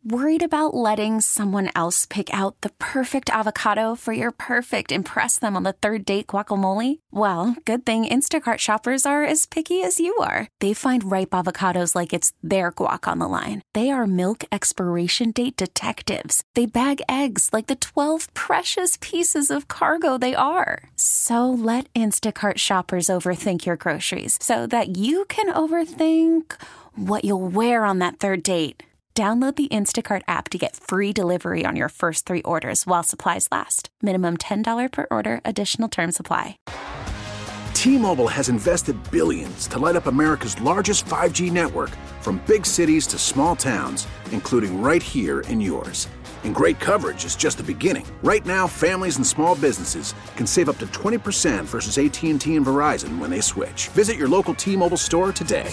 Worried about letting someone else pick out the perfect avocado for your perfect impress them on the third date guacamole? Well, good thing Instacart shoppers are as picky as you are. They find ripe avocados like it's their guac on the line. They are milk expiration date detectives. They bag eggs like the 12 precious pieces of cargo they are. So let Instacart shoppers overthink your groceries so that you can overthink what you'll wear on that third date. Download the Instacart app to get free delivery on your first 3 orders while supplies last. Minimum $10 per order. Additional terms apply. T-Mobile has invested billions to light up America's largest 5G network, from big cities to small towns, including right here in yours. And great coverage is just the beginning. Right now, families and small businesses can save up to 20% versus AT&T and Verizon when they switch. Visit your local T-Mobile store today.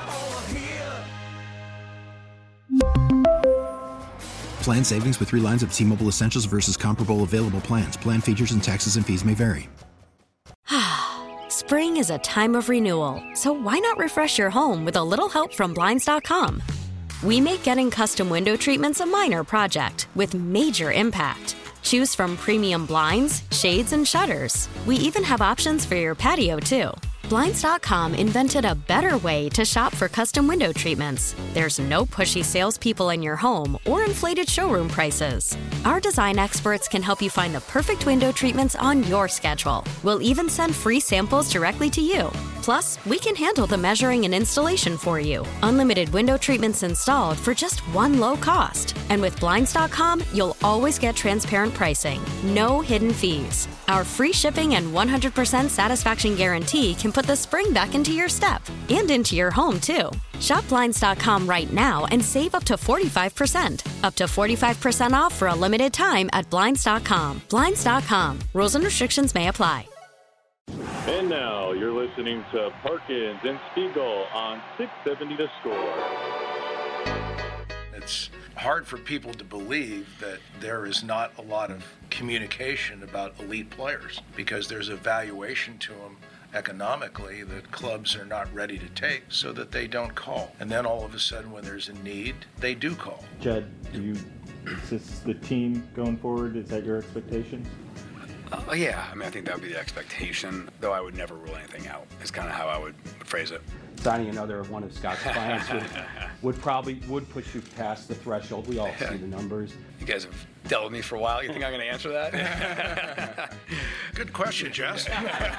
Plan savings with 3 lines of T-Mobile Essentials versus comparable available plans. Plan features and taxes and fees may vary. Spring is a time of renewal, so why not refresh your home with a little help from Blinds.com? We make getting custom window treatments a minor project with major impact. Choose from premium blinds, shades, and shutters. We even have options for your patio, too. Blinds.com invented a better way to shop for custom window treatments. There's no pushy salespeople in your home or inflated showroom prices. Our design experts can help you find the perfect window treatments on your schedule. We'll even send free samples directly to you. Plus, we can handle the measuring and installation for you. Unlimited window treatments installed for just one low cost. And with Blinds.com, you'll always get transparent pricing. No hidden fees. Our free shipping and 100% satisfaction guarantee can put the spring back into your step and into your home, too. Shop Blinds.com right now and save up to 45%. Up to 45% off for a limited time at Blinds.com. Blinds.com. Rules and restrictions may apply. And now you're listening to Parkins and Spiegel on 670 The Score. It's hard for people to believe that there is not a lot of communication about elite players because there's a valuation to them economically that clubs are not ready to take, so that they don't call. And then all of a sudden when there's a need, they do call. Jed, is this the team going forward? Is that your expectation? Yeah, I mean, I think that would be the expectation, though I would never rule anything out, is kind of how I would phrase it. Signing another one of Scott's clients would push you past the threshold. We all see the numbers. You guys have dealt with me for a while. You think I'm going to answer that? Good question, Jess.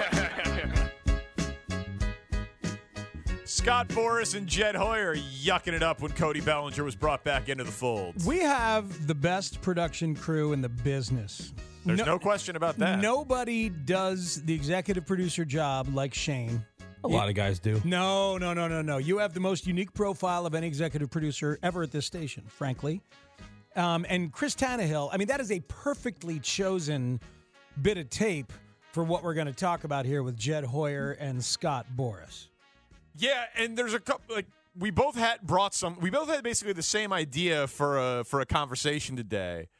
Scott Boras and Jed Hoyer yucking it up when Cody Bellinger was brought back into the fold. We have the best production crew in the business. There's no question about that. Nobody does the executive producer job like Shane. A lot of guys do. No. You have the most unique profile of any executive producer ever at this station, frankly. And Chris Tannehill, I mean, that is a perfectly chosen bit of tape for what we're going to talk about here with Jed Hoyer and Scott Boras. Yeah, and there's a couple, we both had basically the same idea for a conversation today.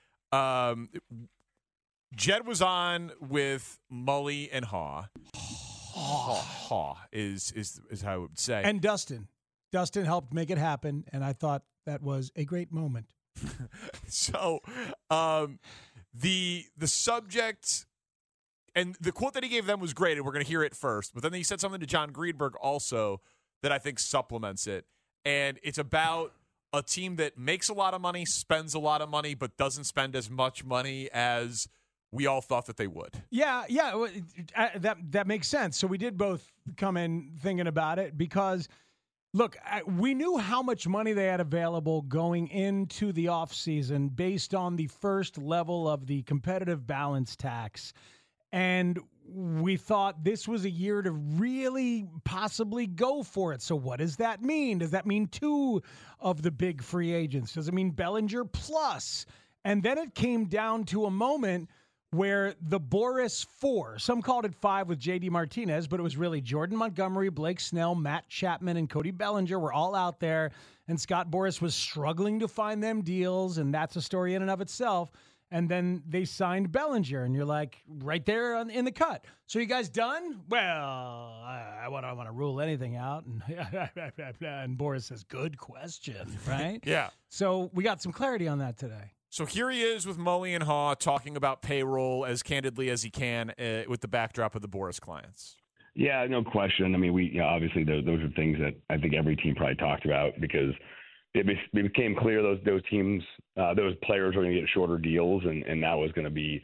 Jed was on with Mully and Haw. Haw is how I would say. And Dustin. Dustin helped make it happen, and I thought that was a great moment. So, the subject and the quote that he gave them was great, and we're going to hear it first. But then he said something to John Greenberg also that I think supplements it, and it's about a team that makes a lot of money, spends a lot of money, but doesn't spend as much money as we all thought that they would. Yeah, that makes sense. So we did both come in thinking about it because, look, we knew how much money they had available going into the offseason based on the first level of the competitive balance tax. And we thought this was a year to really possibly go for it. So what does that mean? Does that mean 2 of the big free agents? Does it mean Bellinger plus? And then it came down to a moment where the Boras 4, some called it 5 with J.D. Martinez, but it was really Jordan Montgomery, Blake Snell, Matt Chapman, and Cody Bellinger were all out there, and Scott Boras was struggling to find them deals, and that's a story in and of itself. And then they signed Bellinger, and you're like right there in the cut. So you guys done? Well, I don't want to rule anything out. And Boris says, good question, right? Yeah. So we got some clarity on that today. So here he is with Mully and Haw talking about payroll as candidly as he can with the backdrop of the Boris clients. Yeah, no question. I mean, obviously those are things that I think every team probably talked about because it became clear those teams, those players were going to get shorter deals, and that was going to be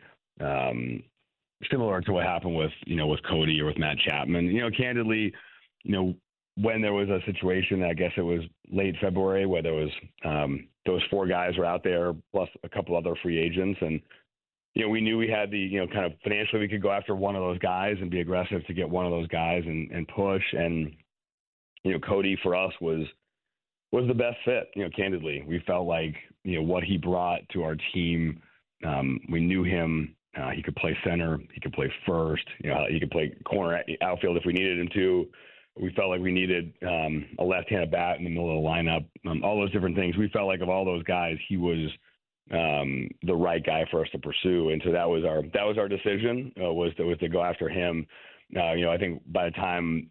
similar to what happened with Cody or with Matt Chapman. Candidly, when there was a situation, I guess it was late February, where there was those 4 guys were out there plus a couple other free agents, and we knew we had the kind of financially we could go after one of those guys and be aggressive to get one of those guys and push, and Cody for us was the best fit. Candidly, we felt like what he brought to our team. We knew him. He could play center. He could play first. He could play corner outfield if we needed him to. We felt like we needed a left-handed bat in the middle of the lineup. All those different things. We felt like of all those guys, he was the right guy for us to pursue, and so that was our decision was to go after him. I think by the time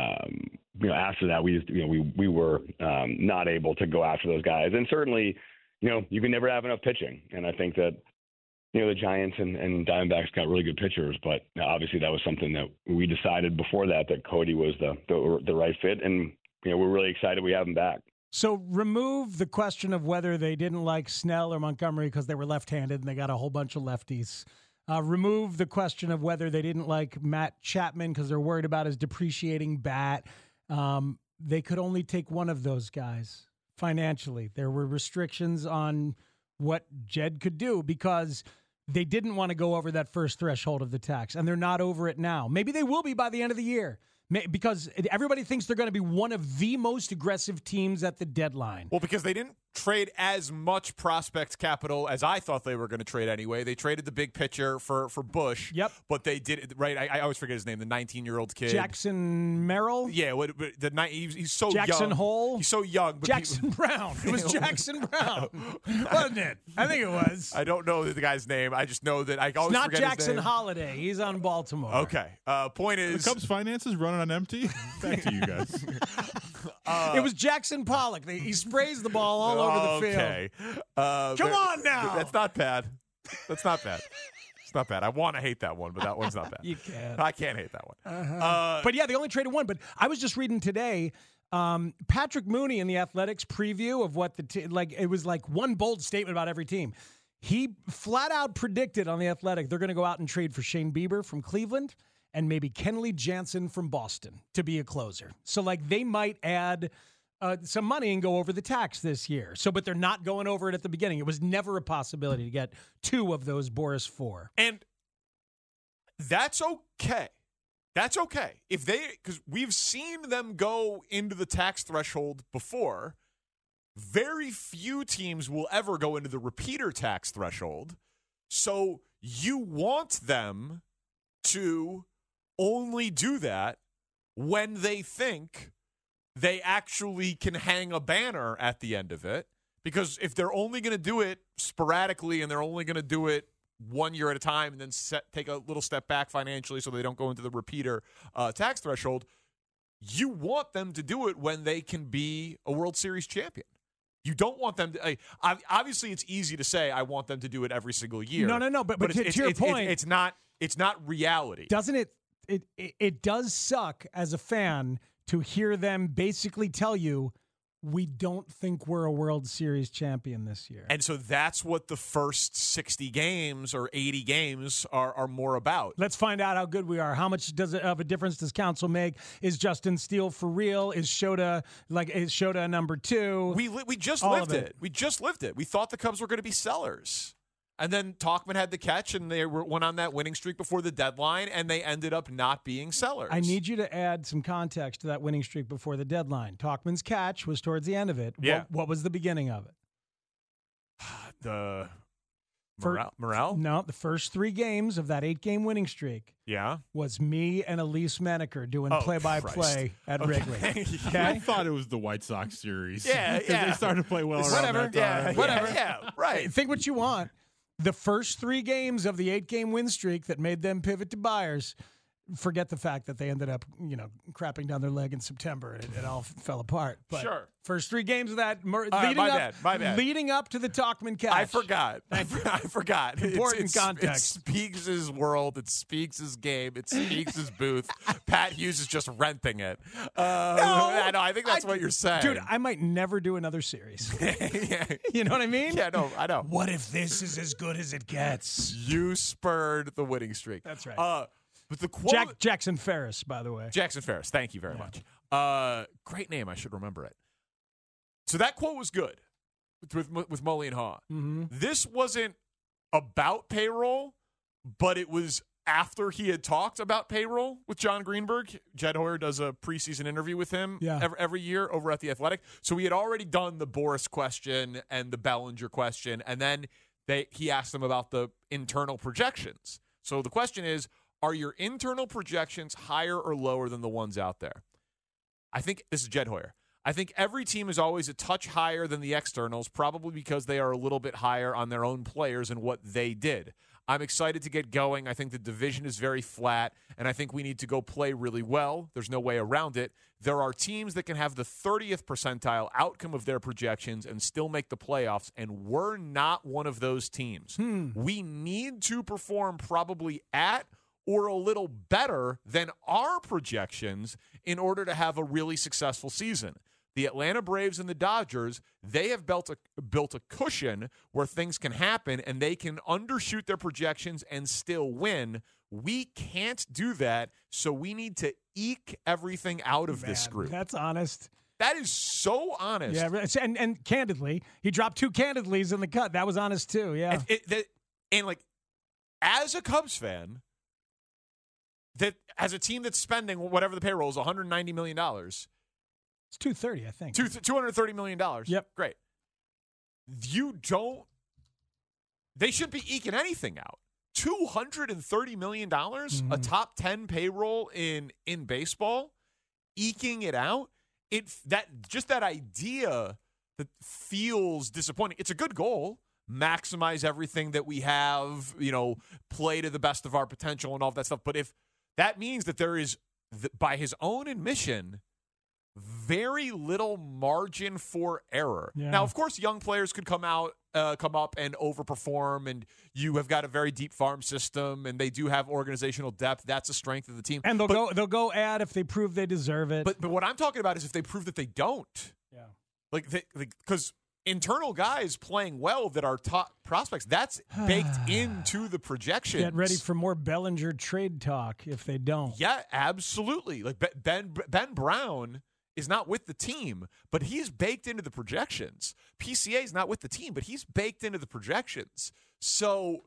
after that we were not able to go after those guys, and certainly you can never have enough pitching, and I think that the Giants and Diamondbacks got really good pitchers, but obviously that was something that we decided before that Cody was the right fit, and we're really excited we have him back. So remove the question of whether they didn't like Snell or Montgomery because they were left-handed and they got a whole bunch of lefties. Remove the question of whether they didn't like Matt Chapman because they're worried about his depreciating bat. They could only take one of those guys financially. There were restrictions on what Jed could do because they didn't want to go over that first threshold of the tax, and they're not over it now. Maybe they will be by the end of the year. Because everybody thinks they're going to be one of the most aggressive teams at the deadline. Well, because they didn't trade as much prospect capital as I thought they were going to trade anyway. They traded the big pitcher for Bush. Yep. But they did it right. I always forget his name. The 19-year-old kid, Jackson Merrill. Yeah. He's so young. Jackson Hole. He's so young. But Jackson Brown. It was Jackson Brown, wasn't it? I think it was. I don't know the guy's name. I just know that I always forget his name. Not Jackson Holiday. He's on Baltimore. Okay. Point is, the Cubs' finances running on empty. Back to you guys. It was Jackson Pollock. He sprays the ball all over the field. Okay. Come on now. That's not bad. That's not bad. It's not bad. I want to hate that one, but that one's not bad. You can't. I can't hate that one. But yeah, they only traded one. But I was just reading today, Patrick Mooney in the Athletics preview of what it was like one bold statement about every team. He flat out predicted on the Athletic they're going to go out and trade for Shane Bieber from Cleveland and maybe Kenley Jansen from Boston to be a closer. So they might add some money and go over the tax this year. But they're not going over it at the beginning. It was never a possibility to get 2 of those Boris 4. And that's okay. That's okay. Because we've seen them go into the tax threshold before. Very few teams will ever go into the repeater tax threshold. So you want them to only do that when they think they actually can hang a banner at the end of it. Because if they're only going to do it sporadically and they're only going to do it 1 year at a time and then take a little step back financially so they don't go into the repeater tax threshold, you want them to do it when they can be a World Series champion. You don't want them to. Obviously, it's easy to say I want them to do it every single year. No. But to your point, it's not reality. Doesn't it? It does suck as a fan to hear them basically tell you we don't think we're a World Series champion this year. And so that's what the first 60 games or 80 games are more about. Let's find out how good we are. How much of a difference does Council make? Is Justin Steele for real? Is Shota number 2? We just lived it. We just lived it. We thought the Cubs were going to be sellers. And then Tauchman had the catch, and they went on that winning streak before the deadline, and they ended up not being sellers. I need you to add some context to that winning streak before the deadline. Tauchman's catch was towards the end of it. Yeah. What was the beginning of it? The Morale? No, the first 3 games of that 8-game winning streak. Yeah. Was me and Elise Menaker doing play-by-play at Wrigley. Okay? I thought it was the White Sox series. Yeah. Because they started to play well around Whatever. that time. Whatever. Yeah, right. Think what you want. The first 3 games of the 8-game win streak that made them pivot to buyers. Forget the fact that they ended up, crapping down their leg in September and it all fell apart. But Sure. First 3 games of that, my bad. leading up to the Talkman catch. I forgot. I forgot. Important context. It speaks his world. It speaks his game. It speaks his booth. Pat Hughes is just renting it. I think that's what you're saying. Dude, I might never do another series. Yeah. You know what I mean? Yeah, no, I know. What if this is as good as it gets? You spurred the winning streak. That's right. But the quote, Jackson Ferris, by the way. Jackson Ferris. Thank you very much. Great name. I should remember it. So that quote was good with Mully and Haw. Mm-hmm. This wasn't about payroll, but it was after he had talked about payroll with John Greenberg. Jed Hoyer does a preseason interview with him every year over at The Athletic. So we had already done the Boris question and the Bellinger question, and then he asked them about the internal projections. So the question is, are your internal projections higher or lower than the ones out there? I think this is Jed Hoyer. I think every team is always a touch higher than the externals, probably because they are a little bit higher on their own players and what they did. I'm excited to get going. I think the division is very flat, and I think we need to go play really well. There's no way around it. There are teams that can have the 30th percentile outcome of their projections and still make the playoffs, and we're not one of those teams. We need to perform probably at or a little better than our projections in order to have a really successful season. The Atlanta Braves and the Dodgers, they have built a cushion where things can happen and they can undershoot their projections and still win. We can't do that, so we need to eke everything out of this group. That's honest. That is so honest. Yeah, and candidly, he dropped 2 candidlies in the cut. That was honest too. Yeah, and as a Cubs fan, that as a team that's spending whatever the payroll is, $190 million. It's $230, I think. $230 million. Yep. Great. They shouldn't be eking anything out. $230 million, a top 10 payroll in baseball, eking it out. That idea that feels disappointing. It's a good goal. Maximize everything that we have, play to the best of our potential and all of that stuff. But if that means that there is, by his own admission, very little margin for error. Yeah. Now, of course, young players could come up and overperform, and you have got a very deep farm system, and they do have organizational depth. That's a strength of the team. And they'll go add if they prove they deserve it. But what I'm talking about is if they prove that they don't. Yeah. Because internal guys playing well that are top prospects, that's baked into the projections. Get ready for more Bellinger trade talk if they don't. Yeah, absolutely. Like Ben Brown is not with the team, but he's baked into the projections. PCA is not with the team, but he's baked into the projections. So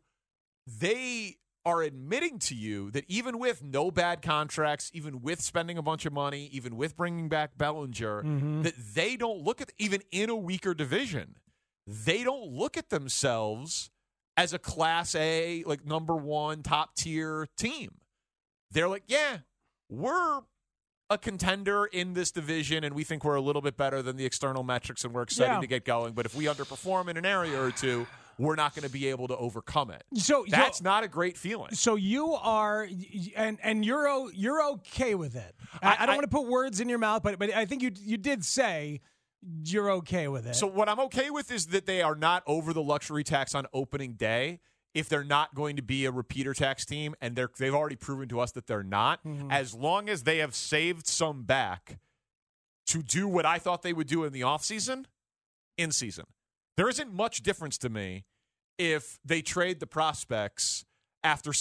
they are admitting to you that even with no bad contracts, even with spending a bunch of money, even with bringing back Bellinger, that they don't look at, even in a weaker division, they don't look at themselves as a Class A, like number 1 top tier team. They're like, yeah, we're a contender in this division, and we think we're a little bit better than the external metrics, and we're excited to get going. But if we underperform in an area or two, we're not going to be able to overcome it. So that's not a great feeling. So you are, and you're okay with it. I don't want to put words in your mouth, but I think you did say you're okay with it. So what I'm okay with is that they are not over the luxury tax on opening day. If they're not going to be a repeater tax team, and they've already proven to us that they're not, as long as they have saved some back to do what I thought they would do in the offseason, in season. There isn't much difference to me if they trade the prospects after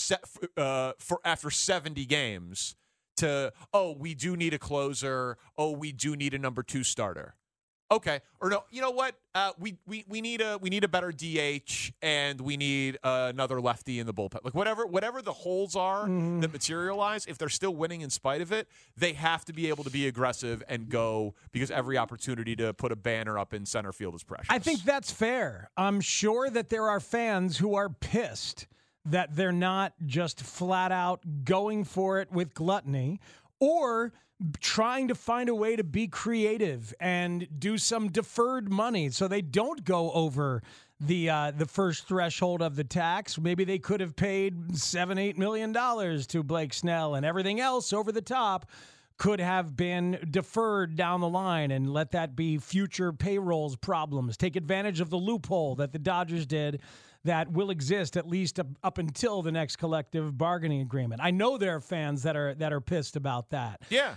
70 games to, we do need a closer, we do need a number 2 starter. Okay, or no, you know what? We need a better DH, and we need another lefty in the bullpen. Like whatever the holes are that materialize, if they're still winning in spite of it, they have to be able to be aggressive and go, because every opportunity to put a banner up in center field is precious. I think that's fair. I'm sure that there are fans who are pissed that they're not just flat out going for it with gluttony, or trying to find a way to be creative and do some deferred money so they don't go over the first threshold of the tax. Maybe they could have paid $7-8 million to Blake Snell, and everything else over the top could have been deferred down the line, and let that be future payrolls problems. Take advantage of the loophole that the Dodgers did that will exist at least up until the next collective bargaining agreement. I know there are fans that are pissed about that. Yeah.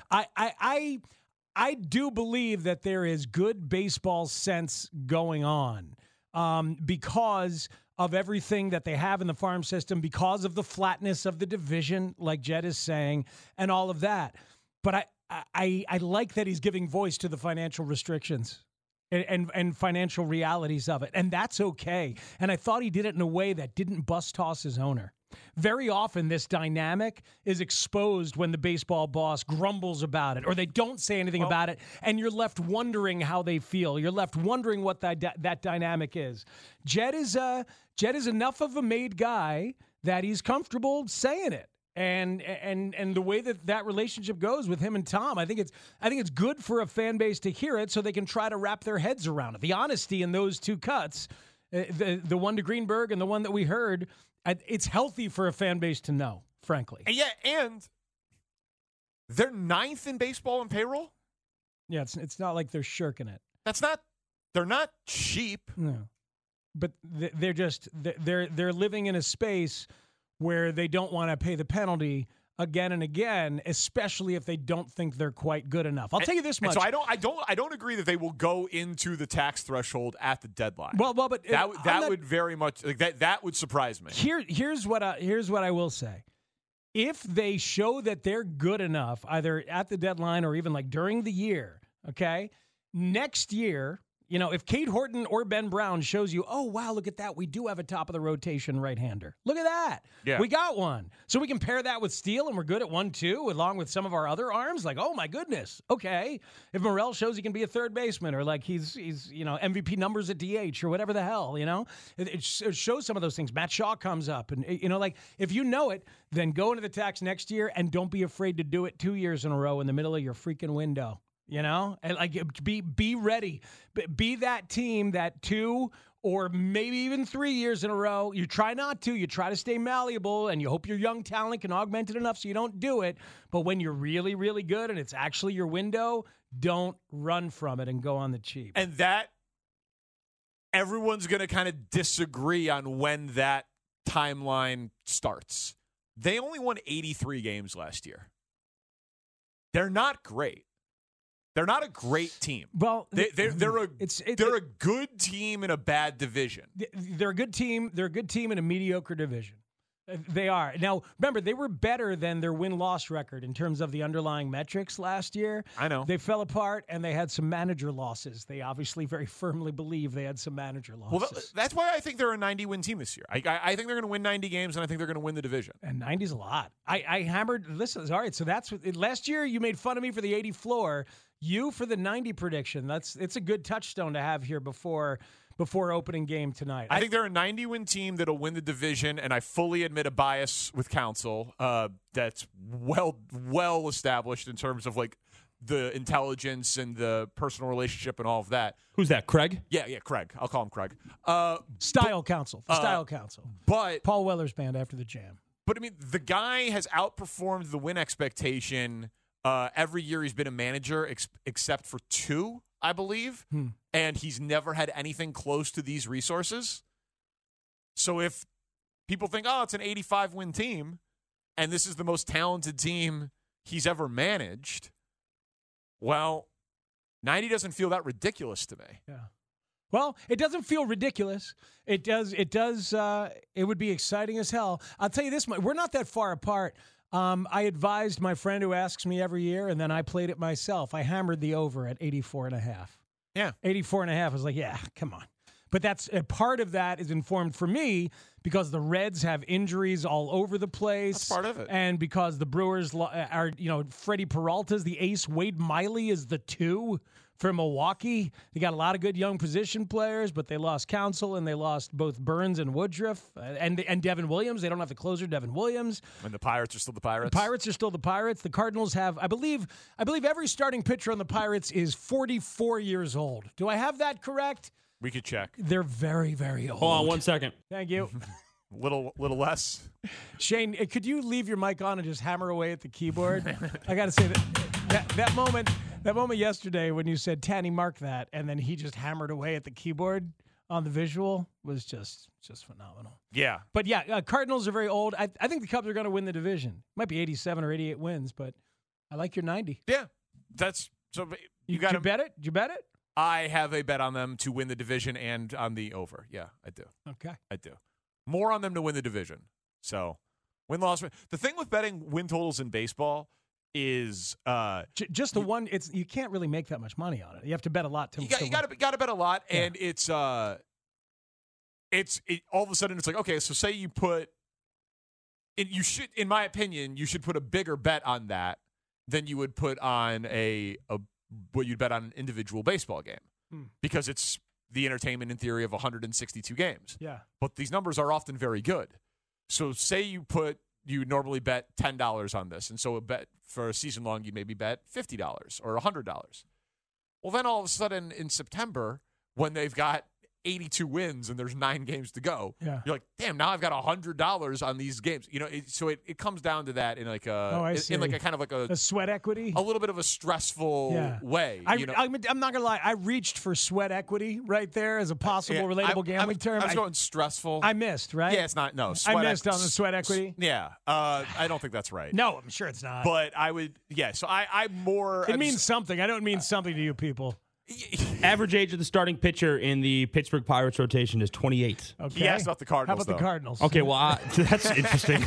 I do believe that there is good baseball sense going on because of everything that they have in the farm system, because of the flatness of the division, like Jed is saying, and all of that. But I like that he's giving voice to the financial restrictions and financial realities of it, and that's okay. And I thought he did it in a way that didn't bust toss his owner. Very often this dynamic is exposed when the baseball boss grumbles about it or they don't say anything about it, and you're left wondering how they feel. You're left wondering what that dynamic is. Jed is enough of a made guy that he's comfortable saying it. And the way that relationship goes with him and Tom, I think it's good for a fan base to hear it so they can try to wrap their heads around it. The honesty in those two cuts, the one to Greenberg and the one that we heard, it's healthy for a fan base to know, frankly. Yeah, and they're 9th in baseball in payroll. Yeah, it's not like they're shirking it. They're not cheap. No, but they're living in a space where they don't want to pay the penalty again and again, especially if they don't think they're quite good enough. I'll tell you this much. So I don't agree that they will go into the tax threshold at the deadline. Well, but that would very much that would surprise me. Here's what I will say. If they show that they're good enough, either at the deadline or even like during the year, okay, next year, you know, if Cade Horton or Ben Brown shows you, oh, wow, look at that. We do have a top-of-the-rotation right-hander. Look at that. Yeah. We got one. So we can pair that with Steele, and we're good at 1-2, along with some of our other arms. Like, oh, my goodness. Okay. If Morel shows he can be a third baseman or like he's you know, MVP numbers at DH or whatever the hell, you know. It shows some of those things. Matt Shaw comes up. And, you know, like, if you know it, then go into the tax next year and don't be afraid to do it 2 years in a row in the middle of your freaking window. You know, and like be ready, be that team that 2 or maybe even 3 years in a row. You try not to, you try to stay malleable, and you hope your young talent can augment it enough so you don't do it. But when you're really, really good and it's actually your window, don't run from it and go on the cheap. And that everyone's going to kind of disagree on when that timeline starts. They only won 83 games last year. They're not great. They're not a great team. Well, they're a good team in a bad division. They're a good team. They're a good team in a mediocre division. They are. Now, remember, they were better than their win-loss record in terms of the underlying metrics last year. I know. They fell apart, and they had some manager losses. They obviously very firmly believe they had some manager losses. Well, that's why I think they're a 90-win team this year. I think they're going to win 90 games, and I think they're going to win the division. And 90's a lot. I hammered – listen, all right, so that's – last year you made fun of me for the 80 floor. You for the 90 prediction. It's a good touchstone to have here before opening game tonight. I think they're a 90-win team that'll win the division, and I fully admit a bias with Counsell that's well established in terms of like the intelligence and the personal relationship and all of that. Who's that, Craig? Yeah, Craig. I'll call him Craig. Style Counsell. But Paul Weller's band after the Jam. But, I mean, the guy has outperformed the win expectation every year he's been a manager except for 2, I believe. And he's never had anything close to these resources. So if people think, oh, it's an 85-win team, and this is the most talented team he's ever managed, well, 90 doesn't feel that ridiculous to me. Yeah. Well, it doesn't feel ridiculous. It does. It would be exciting as hell. I'll tell you this much. We're not that far apart. I advised my friend who asks me every year, and then I played it myself. I hammered the over at 84.5. Yeah. 84.5. I was like, yeah, come on. But that's a part of that is informed for me because the Reds have injuries all over the place. That's part of it. And because the Brewers are, Freddie Peralta's the ace. Wade Miley is the 2 for Milwaukee. They got a lot of good young position players, but they lost Counsell and they lost both Burns and Woodruff and Devin Williams. They don't have the closer, Devin Williams. And the Pirates are still the Pirates. The Pirates are still the Pirates. The Cardinals have, I believe every starting pitcher on the Pirates is 44 years old. Do I have that correct? We could check. They're very, very old. Hold on 1 second. Thank you. Little less. Shane, could you leave your mic on and just hammer away at the keyboard? I got to say that moment yesterday when you said, Tanny, mark that, and then he just hammered away at the keyboard on the visual was just phenomenal. Yeah. But yeah, Cardinals are very old. I think the Cubs are going to win the division. Might be 87 or 88 wins, but I like your 90. Yeah. That's so you got to bet it? Did you bet it? I have a bet on them to win the division and on the over. Yeah, I do. Okay. I do. More on them to win the division. So, win-loss. The thing with betting win totals in baseball is just the one. You can't really make that much money on it. You have to bet a lot to. You got to bet a lot, and it's all of a sudden it's like, okay, so say you put. You should, in my opinion, you should put a bigger bet on that than you would put on what you'd bet on an individual baseball game, because it's the entertainment in theory of 162 games. Yeah. But these numbers are often very good. So say you normally bet $10 on this, and so a bet for a season long you'd maybe bet $50 or $100. Well, then all of a sudden in September, when they've got 82 wins and there's 9 games to go, you're like, damn, now I've got $100 on these games. You know, so it comes down to that in like in like a kind of like a sweat equity, a little bit of a stressful way. I'm not gonna lie, I reached for sweat equity right there as a possible relatable gambling term. I was going stressful. I missed, right? Yeah, it's not. No, I missed on the sweat equity. Yeah, I don't think that's right. No, I'm sure it's not. But I would. Yeah, so I'm more. It means something. I don't mean something to you people. Average age of the starting pitcher in the Pittsburgh Pirates rotation is 28. Okay. He asked about the Cardinals. How about the Cardinals? Okay, well, that's interesting.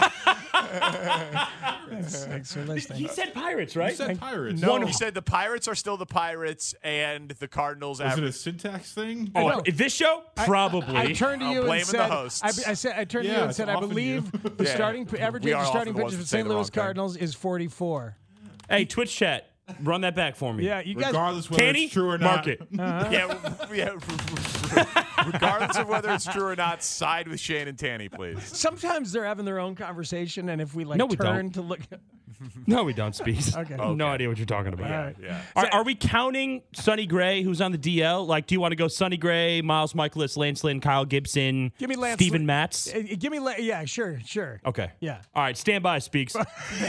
Thanks for listening. He said Pirates, right? You said Pirates. No, he said the Pirates are still the Pirates, and the Cardinals. Is it a syntax thing? Oh, this show? Probably. I turned to you and said, the hosts. I turned to you and said, I believe the starting average age of starting pitchers for St. Louis Cardinals is 44. Hey, Twitch chat. Run that back for me. Yeah, you guys. Regardless whether it's true or not. Mark it. Yeah. Regardless of whether it's true or not, side with Shane and Tanny, please. Sometimes they're having their own conversation, and if we turn to look. No, we don't, Speaks. Okay. No idea what you're talking about. All right. Yeah. Are we counting Sonny Gray, who's on the DL? Like, do you want to go Sonny Gray, Miles Michaelis, Lance Lynn, Kyle Gibson, Give me Lance Steven Matz? Give me, yeah, sure. Okay. Yeah. All right, stand by, Speaks.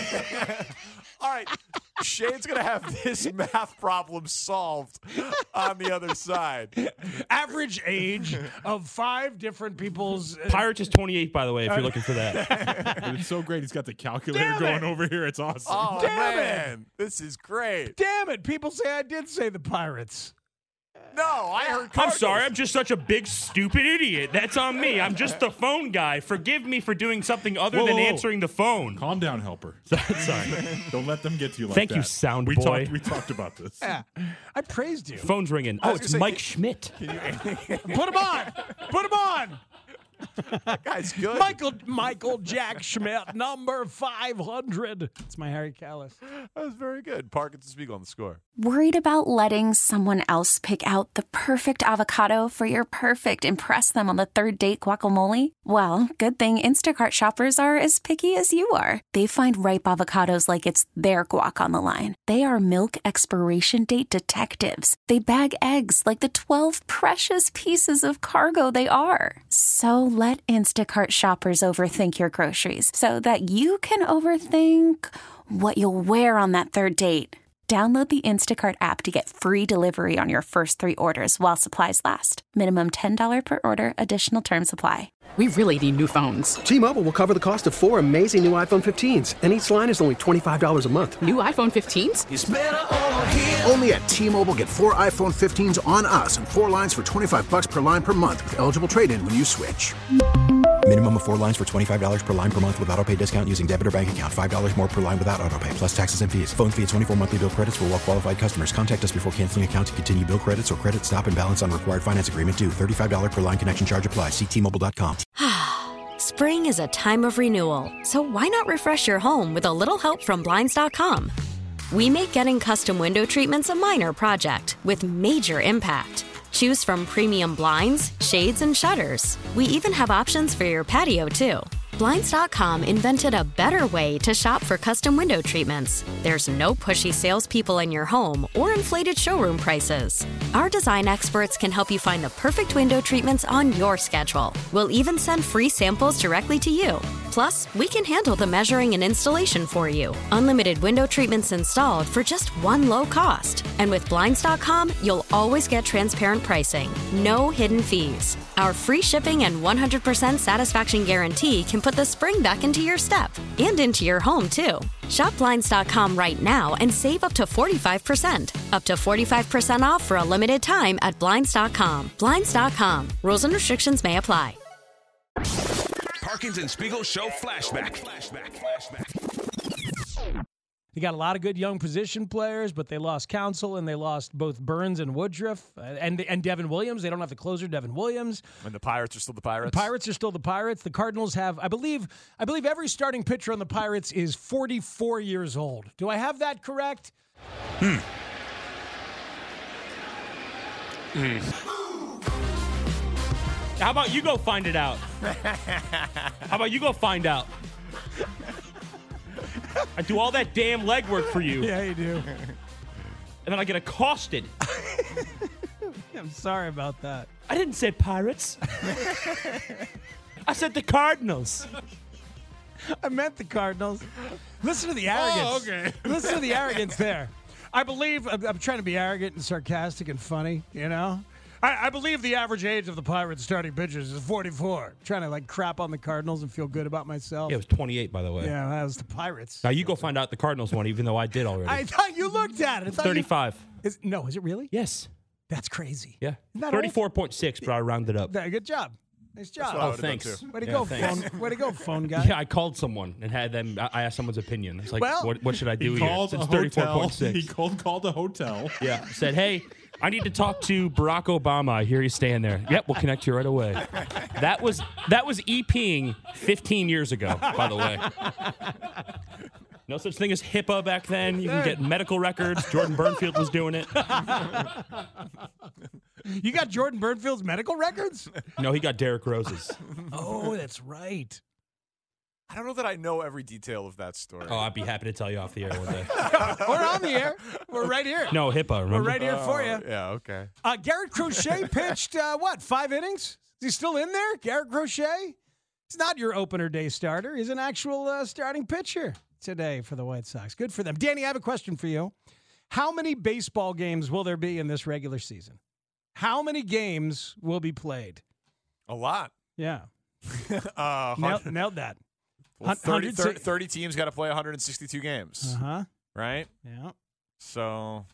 All right. Shane's going to have this math problem solved on the other side. Average age of 5 different people's. Pirates is 28, by the way, if you're looking for that. It's so great. He's got the calculator going over here. It's awesome. Oh, Damn man. This is great. Damn it. People say I did say the Pirates. No, I heard I'm Cardinals. sorry. I'm just such a big, stupid idiot. That's on me. I'm just the phone guy. Forgive me for doing something other than answering the phone. Calm down, Helper. Sorry. Don't let them get to you like Thank that. you, sound we boy. We talked about this. Yeah. I praised you. Phone's ringing. Oh, it's Mike Schmidt. Put him on. Put him on. That guy's good. Michael Jack Schmidt, number 500. It's my Harry Callis. That was very good. Parkinson Spiegel on the score. Worried about letting someone else pick out the perfect avocado for your perfect impress them on the third date guacamole? Well, good thing Instacart shoppers are as picky as you are. They find ripe avocados like it's their guac on the line. They are milk expiration date detectives. They bag eggs like the 12 precious pieces of cargo they are. So let Instacart shoppers overthink your groceries so that you can overthink what you'll wear on that third date. Download the Instacart app to get free delivery on your first 3 orders while supplies last. Minimum $10 per order. Additional terms apply. We really need new phones. T-Mobile will cover the cost of 4 amazing new iPhone 15s, and each line is only $25 a month. New iPhone 15s? It's better over here. Only at T-Mobile, get 4 iPhone 15s on us and 4 lines for $25 per line per month with eligible trade-in when you switch. Minimum of 4 lines for $25 per line per month with autopay discount using debit or bank account. $5 more per line without autopay, plus taxes and fees. Phone fee at 24 monthly bill credits for well-qualified customers. Contact us before canceling account to continue bill credits or credit stop and balance on required finance agreement due. $35 per line connection charge applies. See T-Mobile.com. Spring is a time of renewal, so why not refresh your home with a little help from Blinds.com? We make getting custom window treatments a minor project with major impact. Choose from premium blinds, shades, and shutters. We even have options for your patio, too. Blinds.com invented a better way to shop for custom window treatments. There's no pushy salespeople in your home or inflated showroom prices. Our design experts can help you find the perfect window treatments on your schedule. We'll even send free samples directly to you. Plus, we can handle the measuring and installation for you. Unlimited window treatments installed for just one low cost. And with Blinds.com, you'll always get transparent pricing. No hidden fees. Our free shipping and 100% satisfaction guarantee can put the spring back into your step and into your home, too. Shop Blinds.com right now and save up to 45%. Up to 45% off for a limited time at Blinds.com. Blinds.com. Rules and restrictions may apply. Parkins and Spiegel Show Flashback. They got a lot of good young position players, but they lost Counsell and they lost both Burns and Woodruff and Devin Williams. They don't have the closer, Devin Williams. And the Pirates are still the Pirates. The Pirates are still the Pirates. The Cardinals have, I believe every starting pitcher on the Pirates is 44 years old. Do I have that correct? How about you go find it out? How about you go find out? I do all that damn legwork for you. Yeah, you do. And then I get accosted. I'm sorry about that. I didn't say Pirates. I said the Cardinals. I meant the Cardinals. Listen to the arrogance. Oh, okay. Listen to the arrogance there. I believe, I'm trying to be arrogant and sarcastic and funny, you know? I believe the average age of the Pirates starting pitchers is 44. Trying to, like, crap on the Cardinals and feel good about myself. Yeah, it was 28, by the way. Yeah, that was the Pirates. Now you go find out the Cardinals one, even though I did already. I thought you looked at it. It's 35. Is it really? Yes. That's crazy. Yeah. Isn't that 34.6, but I rounded up. Good job. Nice job. Oh, thanks. Way to go, thanks. phone. Way to go, phone guy. Yeah, I called someone and had them. I asked someone's opinion. It's like, Well, what should I do He here? called Since a hotel. 34.6. He called a hotel. Yeah. Said, hey, I need to talk to Barack Obama. I hear you staying there. Yep, we'll connect you right away. That was EPing 15 years ago, by the way. No such thing as HIPAA back then. You can get medical records. Jordan Burnfield was doing it. You got Jordan Burnfield's medical records? No, he got Derrick Rose's. Oh, that's right. I don't know that I know every detail of that story. Oh, I'd be happy to tell you off the air one day. We're on the air. We're right here. No, HIPAA, remember? We're right here for you. Yeah, okay. Garrett Crochet pitched, 5 innings? Is he still in there? Garrett Crochet? He's not your opener day starter. He's an actual starting pitcher today for the White Sox. Good for them. Danny, I have a question for you. How many baseball games will there be in this regular season? How many games will be played? A lot. Yeah. Nailed that. Well, 30 teams got to play 162 games. Uh-huh. Right? Yeah. So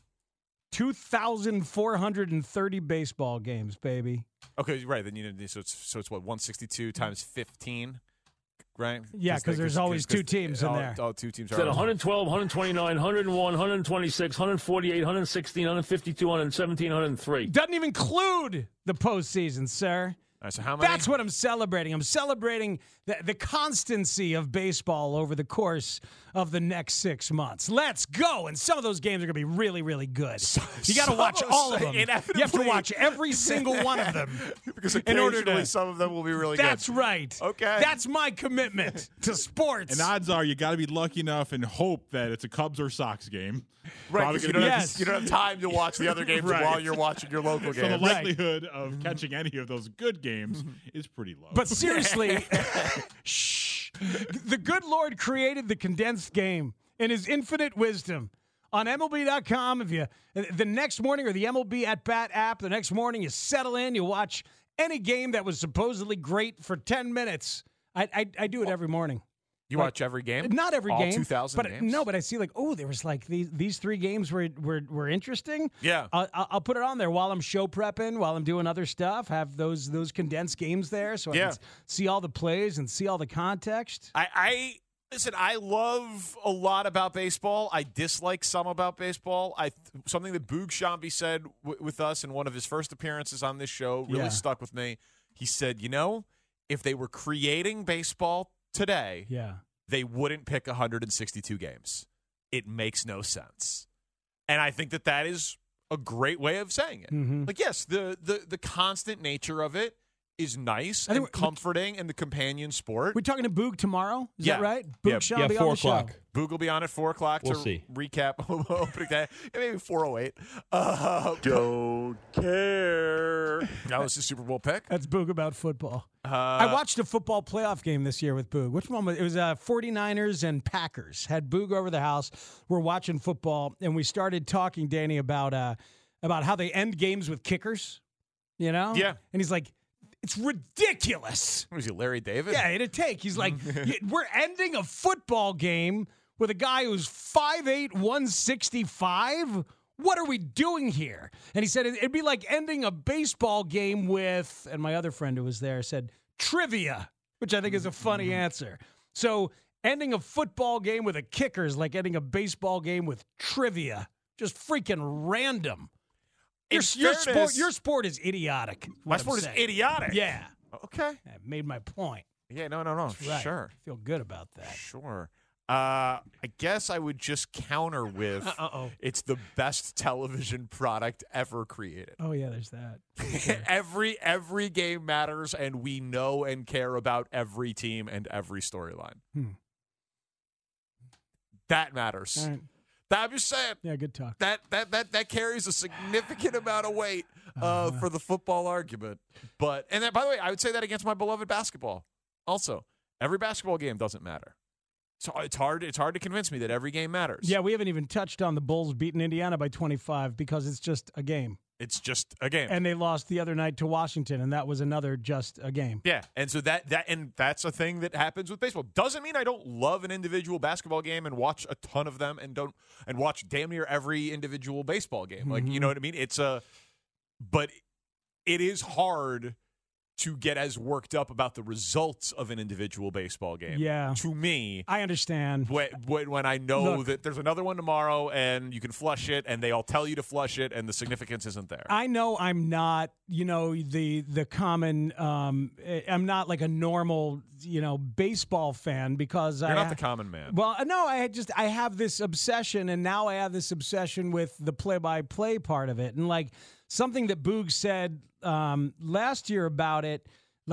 2,430 baseball games, baby. Okay, right. Then so it's what, 162 times 15, right? Yeah, because there's always two teams in there. All two teams are. Said 112, 129, 101, 126, 148, 116, 152, 117, 103. Doesn't even include the postseason, sir. All right, so how many? That's what I'm celebrating. I'm celebrating the constancy of baseball over the course of the next 6 months. Let's go. And some of those games are going to be really, really good. You got to watch all of them. You have to watch every single one of them. Because in order to, some of them will be really good. That's right. Okay. That's my commitment to sports. And odds are you got to be lucky enough and hope that it's a Cubs or Sox game. Right, because you don't have time to watch the other games while you're watching your local game. So the likelihood of catching any of those good games is pretty low. But seriously, shh. The good Lord created the condensed game in his infinite wisdom. On MLB.com, if you the next morning or the MLB at Bat app, the next morning you settle in, you watch any game that was supposedly great for 10 minutes. I do it every morning. You watch every game? Not every all game. 2,000 games? No, but I see there was like these 3 games were interesting. Yeah. I'll put it on there while I'm show prepping, while I'm doing other stuff. Have those condensed games there so I can see all the plays and see all the context. Listen, I love a lot about baseball. I dislike some about baseball. Something that Boog Shambi said with us in one of his first appearances on this show really stuck with me. He said, if they were creating baseball today, they wouldn't pick 162 games. It makes no sense. And I think that is a great way of saying it. Mm-hmm. Like, yes, the constant nature of it is nice and comforting in the companion sport. We're talking to Boog tomorrow. Is that right? Boog shall yeah, be 4 on the show. o'clock. Boog will be on at 4 o'clock We'll to see. recap opening day. Maybe 4:08. Don't care. That was his Super Bowl pick. That's Boog about football. I watched a football playoff game this year with Boog. Which one was it? It was 49ers and Packers. Had Boog over the house. We're watching football, and we started talking, Danny, about how they end games with kickers. You know? Yeah. And he's like, it's ridiculous. Was he Larry David? Yeah, in a take. He's like, we're ending a football game with a guy who's 5'8", 165. What are we doing here? And he said it'd be like ending a baseball game with, and my other friend who was there said, trivia, which I think is a funny answer. So ending a football game with a kicker is like ending a baseball game with trivia. Just freaking random. Your sport is idiotic. My sport is idiotic. Yeah. Okay. I made my point. Yeah, no. Right. Sure. I feel good about that. Sure. I guess I would just counter with it's the best television product ever created. Oh, yeah, there's that. Every game matters, and we know and care about every team and every storyline. That matters. All right. I'm just saying. Yeah, good talk. That carries a significant amount of weight for the football argument. But and then, by the way, I would say that against my beloved basketball. Also, every basketball game doesn't matter. So it's hard to convince me that every game matters. Yeah, we haven't even touched on the Bulls beating Indiana by 25 because it's just a game. It's just a game. And they lost the other night to Washington, and that was another just a game. Yeah, and so that's a thing that happens with baseball. Doesn't mean I don't love an individual basketball game and watch a ton of them and watch damn near every individual baseball game. Like, you know what I mean? But it is hard to get as worked up about the results of an individual baseball game. Yeah. To me, I understand. When I know that there's another one tomorrow and you can flush it and they all tell you to flush it and the significance isn't there. I know I'm not, the common, I'm not like a normal, baseball fan because You're not the common man. Well, no, I have this obsession, and now I have this obsession with the play-by-play part of it. And like something that Boog said last year about it,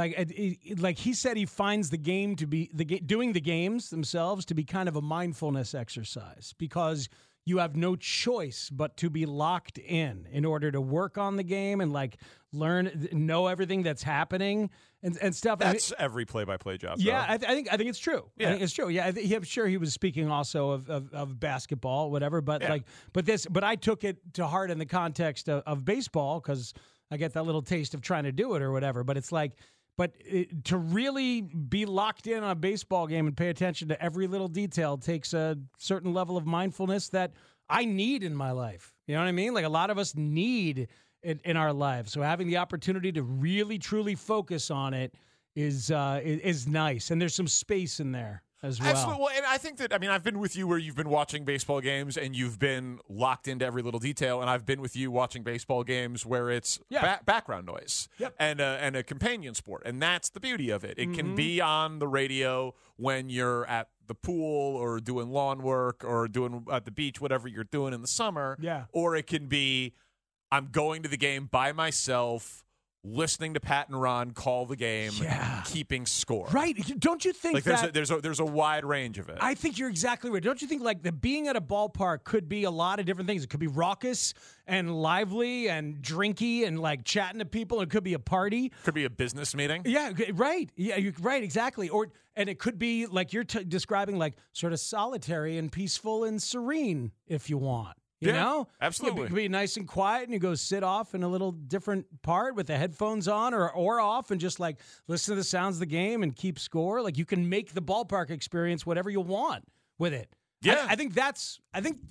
like he said he finds the game to be doing the games themselves to be kind of a mindfulness exercise because you have no choice but to be locked in order to work on the game and like know everything that's happening and stuff. That's every play-by-play job. Yeah, I think it's true. Yeah. I think it's true. Yeah, I'm sure he was speaking also of basketball, whatever. But but I took it to heart in the context of baseball because I get that little taste of trying to do it or whatever. But it's like, to really be locked in on a baseball game and pay attention to every little detail takes a certain level of mindfulness that I need in my life. You know what I mean? Like a lot of us need it in our lives. So having the opportunity to really, truly focus on it is nice. And there's some space in there as well. Absolutely. Well, and I think that, I've been with you where you've been watching baseball games and you've been locked into every little detail, and I've been with you watching baseball games where it's background noise and a companion sport, and that's the beauty of it. It can be on the radio when you're at the pool or doing lawn work or doing at the beach, whatever you're doing in the summer, or it can be I'm going to the game by myself, listening to Pat and Ron call the game, keeping score. Right. Don't you think like there's a wide range of it? I think you're exactly right. Don't you think like the being at a ballpark could be a lot of different things? It could be raucous and lively and drinky and like chatting to people. It could be a party. Could be a business meeting. Yeah, right. Yeah, you're right, exactly. And it could be like you're describing like sort of solitary and peaceful and serene if you want. You know? Absolutely. It could be nice and quiet, and you go sit off in a little different part with the headphones on or off and just, like, listen to the sounds of the game and keep score. Like, you can make the ballpark experience whatever you want with it. Yeah. I think that's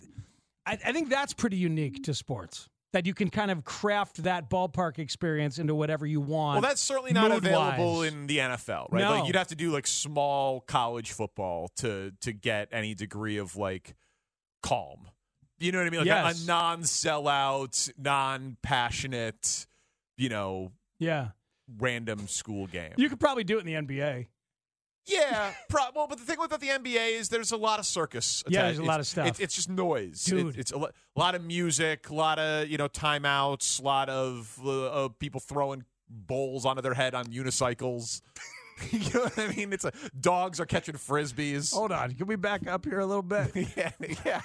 pretty unique to sports, that you can kind of craft that ballpark experience into whatever you want. Well, that's certainly not available mood-wise. in the NFL, right? No. Like, you'd have to do, like, small college football to get any degree of, like, calm. You know what I mean? Like a non-sellout, non-passionate, random school game. You could probably do it in the NBA. Yeah, but the thing about the NBA is there's a lot of circus. Yeah, there's a lot of stuff. It's just noise. Dude. It's a lot of music, a lot of timeouts, a lot of people throwing bowls onto their head on unicycles. You know what I mean? Dogs are catching frisbees. Hold on. Can we back up here a little bit? Yeah.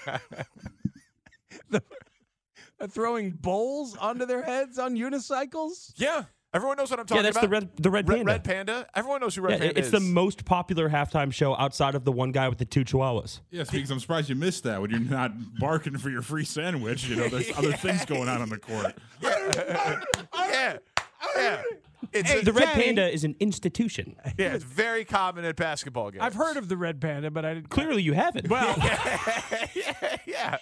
They're throwing bowls onto their heads on unicycles? Yeah. Everyone knows what I'm talking that's about. the Red Panda. Red Panda. Everyone knows who Red Panda it's is. the most popular halftime show outside of the one guy with the 2 chihuahuas. Yeah, speaking, I'm surprised you missed that when you're not barking for your free sandwich. You know, there's other things going on the court. Yeah. The Red Panda is an institution. Yeah, it's very common at basketball games. I've heard of the Red Panda, but I didn't. Clearly you haven't. Well, yeah.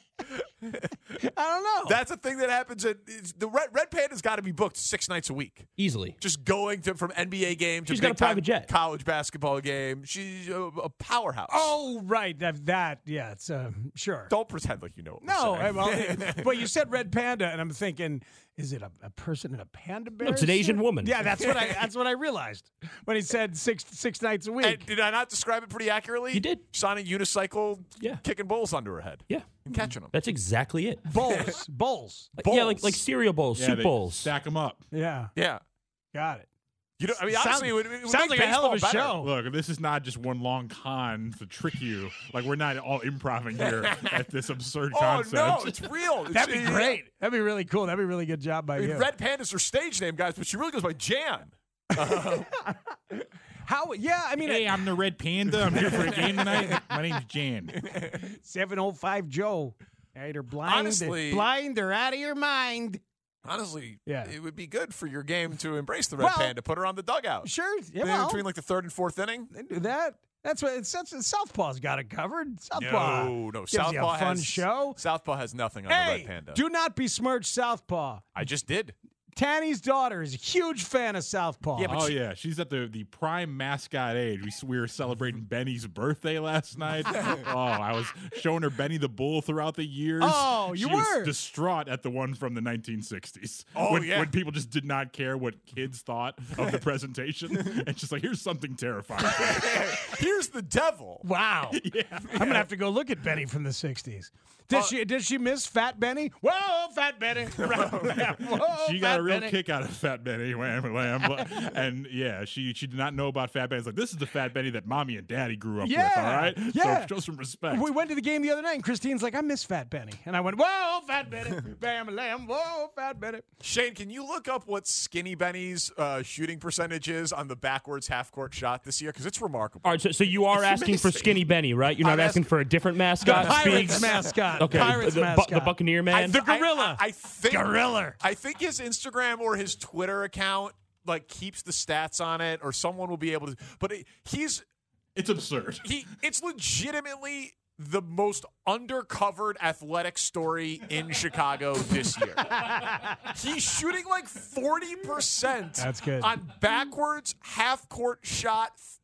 I don't know. That's a thing that happens the Red Panda's got to be booked 6 nights a week. Easily. Just going from NBA game to She's got a private jet. College basketball game. She's a powerhouse. Oh, right. That yeah, it's sure. Don't pretend like you know what No, we're saying. but you said Red Panda, and I'm thinking, is it a person in a panda bear? No, it's an Asian woman. Yeah, that's what I realized when he said six nights a week. And did I not describe it pretty accurately? You did. She's on a unicycle, kicking bowls under her head. Yeah. And catching them. That's exactly it. Bowls. Yeah, like cereal bowls, soup bowls. Stack them up. Yeah. Yeah. Got it. You know, I mean, honestly, it would sounds make like a hell of a baseball better. show. Look, this is not just one long con to trick you. Like, we're not all improving here at this absurd concept. Oh, no, it's real. That'd be great. That'd be really cool. That'd be a really good job by I mean, you. Red Panda's her stage name, guys, but she really goes by Jan. How? Yeah, I mean, Hey, I'm the Red Panda. I'm here for a game tonight. My name's Jan. 705 Joe. Either blind, or out of your mind. Honestly, yeah. It would be good for your game to embrace the Red Panda. Put her on the dugout. Sure. Yeah, between like the 3rd and 4th inning. They do that. That's what Southpaw's got it covered. Southpaw. No. Gives Southpaw you a fun has show. Southpaw has nothing on the Red Panda. Do not besmirch Southpaw. I just did. Tanny's daughter is a huge fan of Southpaw. Yeah, she's at the prime mascot age. We were celebrating Benny's birthday last night. I was showing her Benny the Bull throughout the years. Oh, you she were was distraught at the one from the 1960s. Oh, when people just did not care what kids thought of the presentation, and she's like, "Here's something terrifying. Here's the devil." Wow. Yeah. I'm gonna have to go look at Benny from the 60s. Did she miss Fat Benny? Whoa, Fat Benny! Whoa, She got a real kick out of Fat Benny, and yeah, she did not know about Fat Benny. It's like, this is the Fat Benny that Mommy and Daddy grew up with. All right, yeah. So show some respect. We went to the game the other night, and Christine's like, "I miss Fat Benny," and I went, "Whoa, Fat Benny! Bam, lamb! Whoa, Fat Benny!" Shane, can you look up what Skinny Benny's shooting percentage is on the backwards half-court shot this year? Because it's remarkable. All right, so you are asking for Skinny Benny, right? You're not asking for a different mascot? The Pirates mascot. Okay, Pirates mascot. The Buccaneer man? The gorilla. I think gorilla. I think his Instagram or his Twitter account keeps the stats on it, or someone will be able to. But it's absurd. It's legitimately the most undercovered athletic story in Chicago this year. He's shooting like 40%. That's good. On backwards half-court shots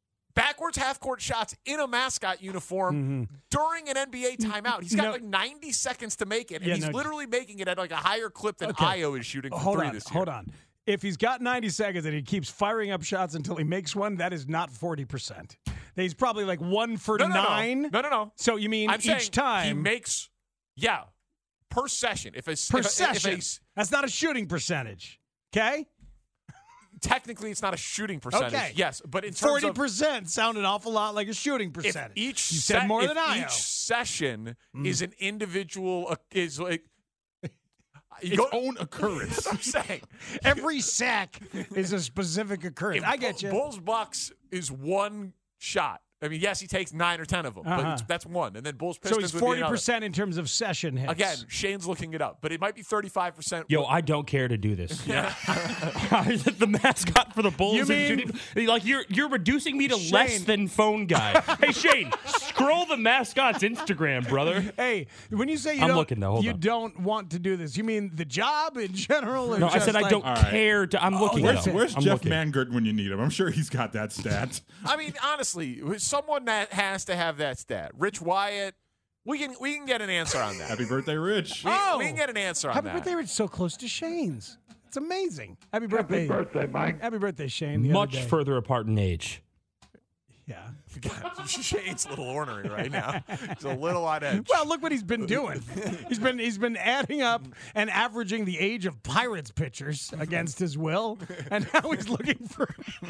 in a mascot uniform during an NBA timeout. He's got 90 seconds to make it, and he's literally making it at a higher clip than Io is shooting for three this year. Hold on. If he's got 90 seconds and he keeps firing up shots until he makes one, that is not 40%. He's probably like 1 for 9. No. So you mean each time? He makes, per session. That's not a shooting percentage. Okay? Technically, it's not a shooting percentage. Okay. Yes, but in terms 40% sound an awful lot like a shooting percentage. If you said more than I. Each session is an individual is like its own occurrence. That's what I'm saying. Every sack is a specific occurrence. I get you. Bulls Bucks is one shot. I mean, yes, he takes 9 or 10 of them, but that's one. And then Bulls Pistons. So he's 40% in terms of session hits. Again, Shane's looking it up, but it might be 35%. Yo, I don't care to do this. Yeah. The mascot for the Bulls. You mean you're reducing me to Shane. less than phone guy? Hey Shane, scroll the mascot's Instagram, brother. Hey, when you say you don't want to do this, you mean the job in general? Or no, I said I don't care to. I'm looking. Where's Jeff Mangert when you need him? I'm sure he's got that stat. I mean, honestly, someone that has to have that stat. Rich Wyatt, we can get an answer on that. Happy birthday, Rich. We can get an answer on that. Happy birthday, Rich. So close to Shane's. It's amazing. Happy birthday. Happy birthday, Mike. Happy birthday, Shane. Much further apart in age. Yeah. God, Shane's a little ornery right now. He's a little on edge. Well, look what he's been doing. He's been adding up and averaging the age of Pirates pitchers against his will, and now he's looking for.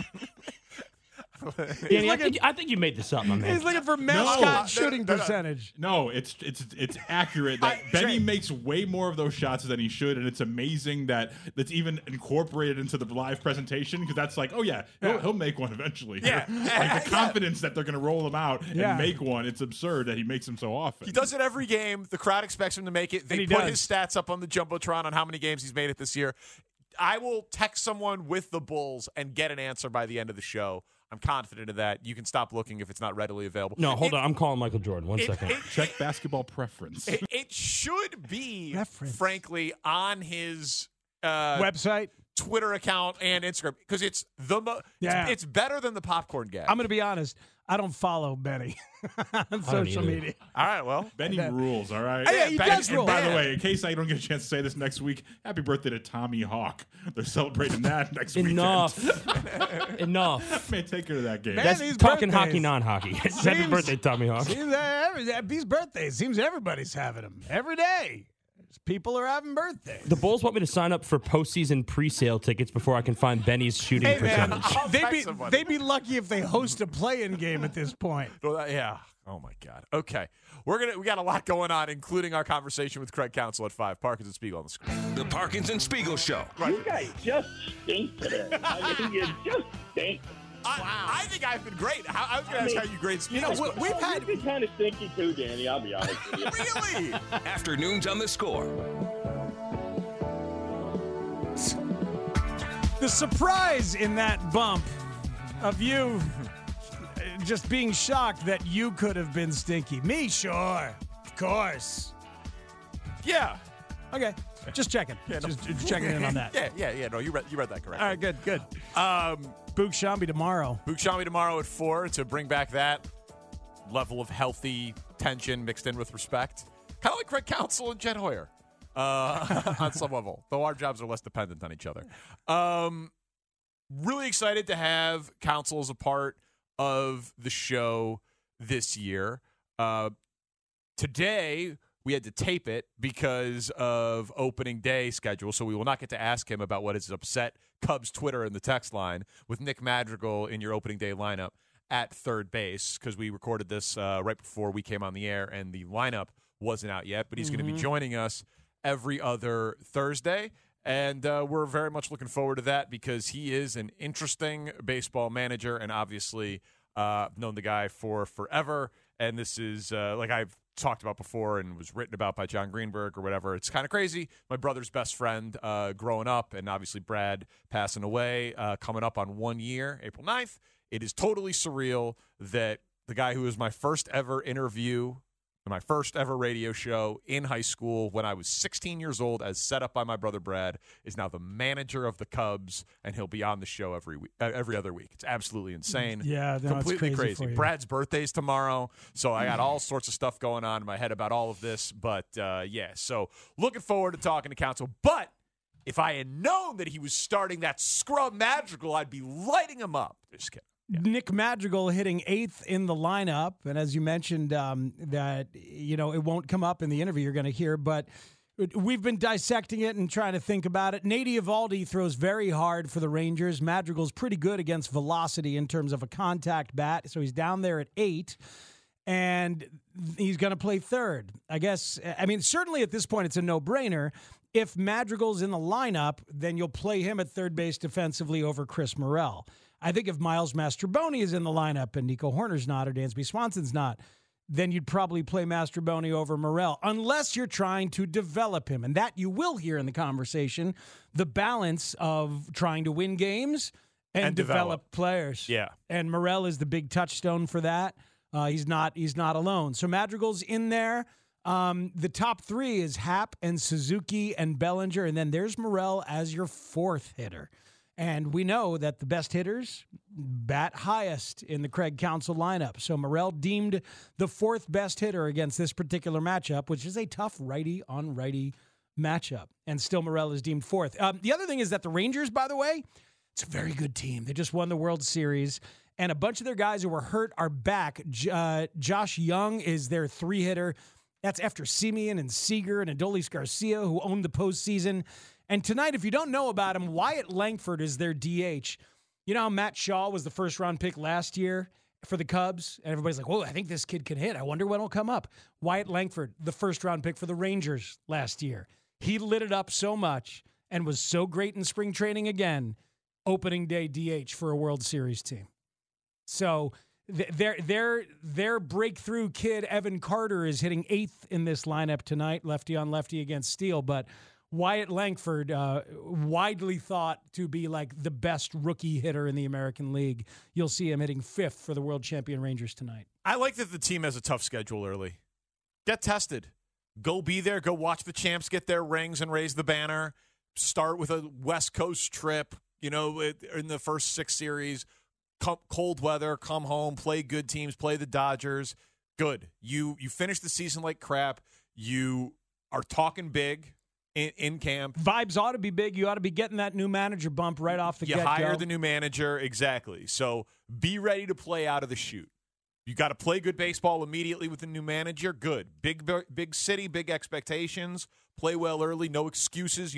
Danny, I think you made this up, my man. He's looking for mascot shooting percentage. No, it's accurate that Benny makes way more of those shots than he should, and it's amazing that that's even incorporated into the live presentation because that's like, oh yeah, he'll make one eventually. Yeah. Like the confidence that they're going to roll him out and make one. It's absurd that he makes them so often. He does it every game. The crowd expects him to make it. They put his stats up on the Jumbotron on how many games he's made it this year. I will text someone with the Bulls and get an answer by the end of the show. I'm confident of that. You can stop looking if it's not readily available. No, hold on. I'm calling Michael Jordan. One second. Check basketball preference. It should be, frankly, on his website, Twitter account, and Instagram because it's it's better than the popcorn gag. I'm going to be honest. I don't follow Benny on social media. All right, well. Benny rules, all right? Yeah, he does rule. And by the way, in case I don't get a chance to say this next week, happy birthday to Tommy Hawk. They're celebrating that next weekend. Enough. May take care of that game. That's talking hockey, non-hockey. Happy birthday, Tommy Hawk. These birthdays, seems everybody's having them every day. People are having birthdays. The Bulls want me to sign up for postseason pre-sale tickets before I can find Benny's shooting percentage. They'd be lucky if they host a play-in game at this point. Yeah. Oh my God. Okay, we got a lot going on, including our conversation with Craig Counsell at 5. Parkins and Spiegel on the screen. The Parkins and Spiegel Show. You guys just stink today. I mean, you just stink. I think I've been great. I was going to ask how you grade Spiegel. You've been kind of stinky too, Danny. I'll be honest with you. Really? Afternoons on the Score. The surprise in that bump of you just being shocked that you could have been stinky. Me, sure. Of course. Yeah. Okay. Just checking. Yeah, no. Just checking in on that. Yeah. No, you read that correctly. All right, good. Book Shambi tomorrow. Book Shambi tomorrow at 4 to bring back that level of healthy tension mixed in with respect. Kind of like Craig Counsell and Jed Hoyer on some level, though our jobs are less dependent on each other. Really excited to have Counsell as a part of the show this year. Today, we had to tape it because of opening day schedule, so we will not get to ask him about what has upset Cubs Twitter in the text line with Nick Madrigal in your opening day lineup at third base because we recorded this right before we came on the air and the lineup wasn't out yet, but he's going to be joining us every other Thursday, and we're very much looking forward to that because he is an interesting baseball manager and obviously known the guy for forever, and this is, like I've talked about before and was written about by John Greenberg or whatever. It's kind of crazy. My brother's best friend growing up, and obviously Brad passing away, coming up on 1 year, April 9th. It is totally surreal that the guy who was my first ever interview, my first ever radio show in high school when I was 16 years old, as set up by my brother Brad, is now the manager of the Cubs, and he'll be on the show every other week. It's absolutely insane. Yeah, no, completely it's crazy. Brad's birthday's tomorrow, so I got all sorts of stuff going on in my head about all of this. But so looking forward to talking to Counsell. But if I had known that he was starting that scrub Madrigal, I'd be lighting him up. Just kidding. Yeah. Nick Madrigal hitting 8th in the lineup. And as you mentioned, that, it won't come up in the interview you're going to hear, but we've been dissecting it and trying to think about it. Nate Eovaldi throws very hard for the Rangers. Madrigal's pretty good against velocity in terms of a contact bat. So he's down there at 8. And he's going to play third. I guess, certainly at this point, it's a no-brainer. If Madrigal's in the lineup, then you'll play him at third base defensively over Chris Morel. I think if Miles Mastrobuoni is in the lineup and Nico Horner's not or Dansby Swanson's not, then you'd probably play Mastrobuoni over Morel, unless you're trying to develop him. And that you will hear in the conversation, the balance of trying to win games and develop players. Yeah. And Morel is the big touchstone for that. He's not alone. So Madrigal's in there. The top 3 is Happ and Suzuki and Bellinger, and then there's Morel as your 4th hitter. And we know that the best hitters bat highest in the Craig Counsell lineup. So Morel deemed the 4th best hitter against this particular matchup, which is a tough righty-on-righty matchup. And still Morel is deemed 4th. The other thing is that the Rangers, by the way, it's a very good team. They just won the World Series. and a bunch of their guys who were hurt are back. Josh Young is their 3-hitter. That's after Simeon and Seager and Adolis Garcia, who owned the postseason. And tonight, if you don't know about him, Wyatt Langford is their DH. You know how Matt Shaw was the first-round pick last year for the Cubs? And everybody's like, whoa, I think this kid can hit. I wonder when he'll come up. Wyatt Langford, the first-round pick for the Rangers last year. He lit it up so much and was so great in spring training again, opening day DH for a World Series team. So their breakthrough kid, Evan Carter, is hitting 8th in this lineup tonight, lefty on lefty against Steele. But Wyatt Langford, widely thought to be like the best rookie hitter in the American League. You'll see him hitting 5th for the world champion Rangers tonight. I like that the team has a tough schedule early. Get tested. Go be there. Go watch the champs get their rings and raise the banner. Start with a West Coast trip, in the first 6 series. Cold weather, come home, play good teams, play the Dodgers. Good. You finish the season like crap. You are talking big in camp. Vibes ought to be big. You ought to be getting that new manager bump right off the get-go. You hire the new manager, exactly. So be ready to play out of the chute. You got to play good baseball immediately with the new manager. Good. Big city, big expectations. Play well early, no excuses.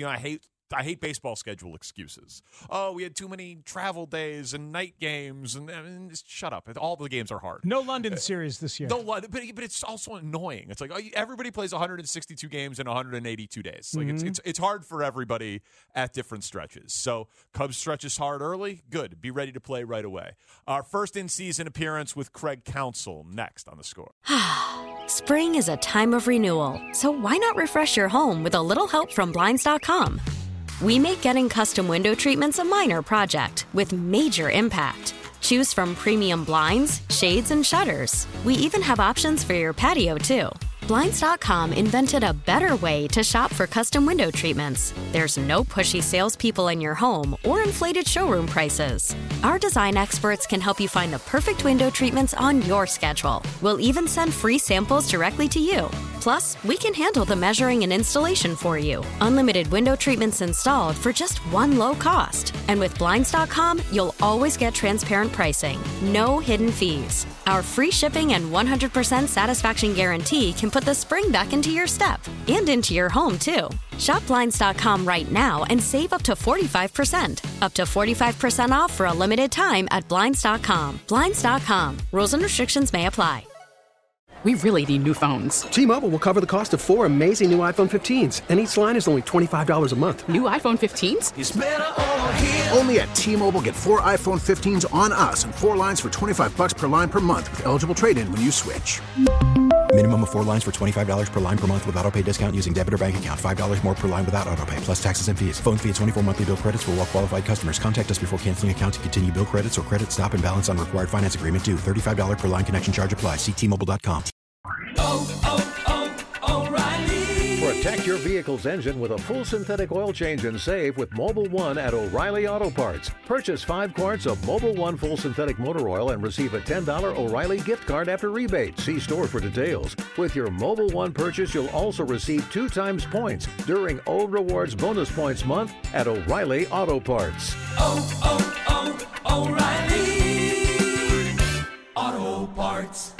I hate baseball schedule excuses. Oh, we had too many travel days and night games, and just shut up. All the games are hard. No London series this year. No, but it's also annoying. It's like everybody plays 162 games in 182 days. Like it's hard for everybody at different stretches. So Cubs stretches hard early. Good. Be ready to play right away. Our first in-season appearance with Craig Counsell next on The Score. Spring is a time of renewal, so why not refresh your home with a little help from Blinds.com? We make getting custom window treatments a minor project with major impact. Choose from premium blinds, shades, and shutters. We even have options for your patio, too. Blinds.com invented a better way to shop for custom window treatments. There's no pushy salespeople in your home or inflated showroom prices. Our design experts can help you find the perfect window treatments on your schedule. We'll even send free samples directly to you. Plus, we can handle the measuring and installation for you. Unlimited window treatments installed for just one low cost. And with Blinds.com, you'll always get transparent pricing. No hidden fees. Our free shipping and 100% satisfaction guarantee can put the spring back into your step and into your home, too. Shop Blinds.com right now and save up to 45%. Up to 45% off for a limited time at Blinds.com. Blinds.com. Rules and restrictions may apply. We really need new phones. T-Mobile will cover the cost of 4 amazing new iPhone 15s, and each line is only $25 a month. New iPhone 15s? It's better over here. Only at T-Mobile, get 4 iPhone 15s on us and 4 lines for $25 per line per month with eligible trade-in when you switch. Minimum of 4 lines for $25 per line per month with autopay discount using debit or bank account. $5 more per line without autopay, plus taxes and fees. Phone fee at 24 monthly bill credits for well-qualified customers. Contact us before canceling account to continue bill credits or credit stop and balance on required finance agreement due. $35 per line connection charge applies. See T-Mobile.com. O'Reilly. Protect your vehicle's engine with a full synthetic oil change and save with Mobil 1 at O'Reilly Auto Parts. Purchase 5 quarts of Mobil 1 full synthetic motor oil and receive a $10 O'Reilly gift card after rebate. See store for details. With your Mobil 1 purchase, you'll also receive 2 times points during O Rewards Bonus Points Month at O'Reilly Auto Parts. O'Reilly Auto Parts.